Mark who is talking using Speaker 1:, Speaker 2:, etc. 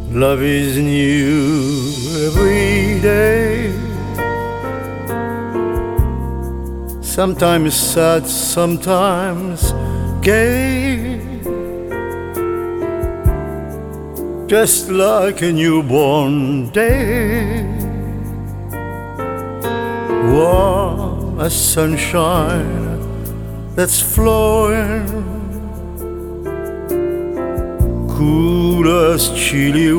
Speaker 1: Love is new every day, sometimes sad, sometimes gay, just like a newborn day, warm as sunshine that's flowing, cool as chilly